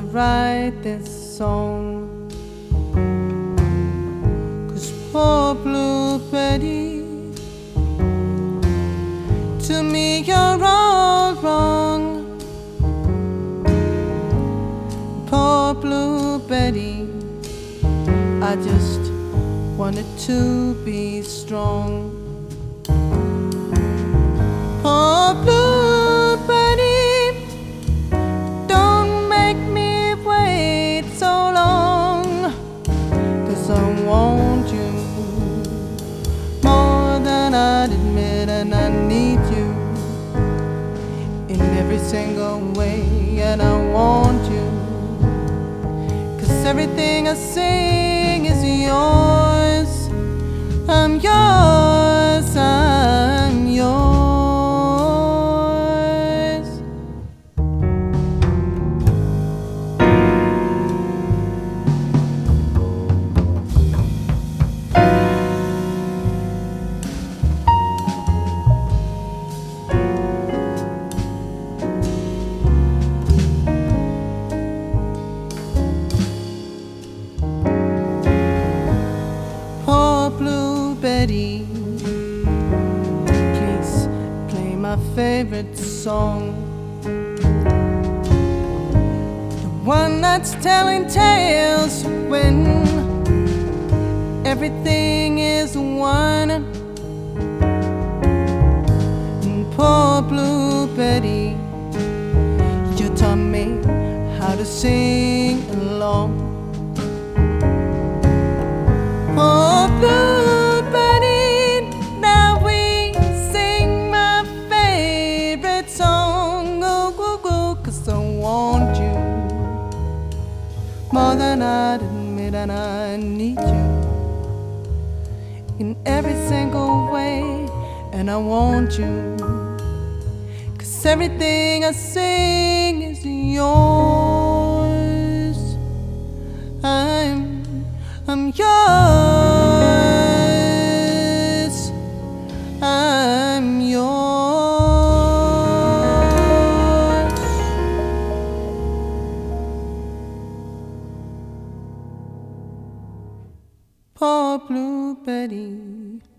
write this song. 'Cause poor Blue Betty, to me you're all wrong. Poor Blue Betty, I just wanted to be strong. Poor Blue Betty, don't make me wait so long. 'Cause I want you more than I'd admit, and I need you in every single way, and I want you. 'Cause everything I sing is yours. I'm yours, I'm yours. Poor Blue Betty, please play my favorite song, the one that's telling tales when everything is one. And poor Blue Betty, you taught me how to sing along. Poor Blue Betty, now we sing my favorite song. Oh, oh, oh, 'cause I want you more than I'd admit, and I need you in every single way, and I want you. 'Cause everything I sing is yours. I'm yours. I'm yours. Poor Blue Betty.